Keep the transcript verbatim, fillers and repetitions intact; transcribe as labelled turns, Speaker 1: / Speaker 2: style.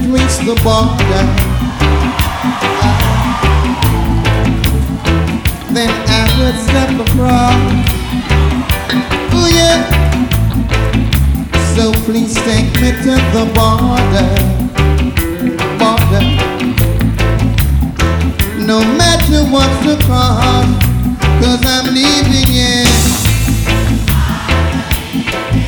Speaker 1: reach the border, then I would step across. Oh yeah. So please take me to the border, border. No matter what's the cost, 'cause I'm leaving, yeah.